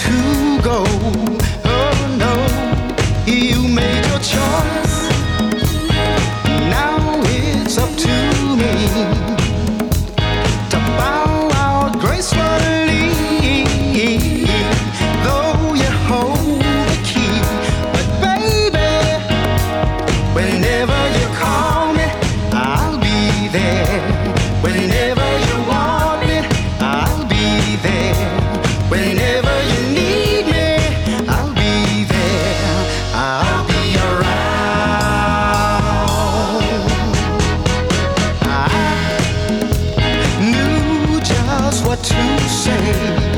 to go. Oh no, you made your choice. Now it's up to me to bow out gracefully. Though you hold the key, but baby, whenever you call me, I'll be there. Whenever you want me, I'll be there. Whenever you need me, I'll be there. I'll be around. I knew just what to say.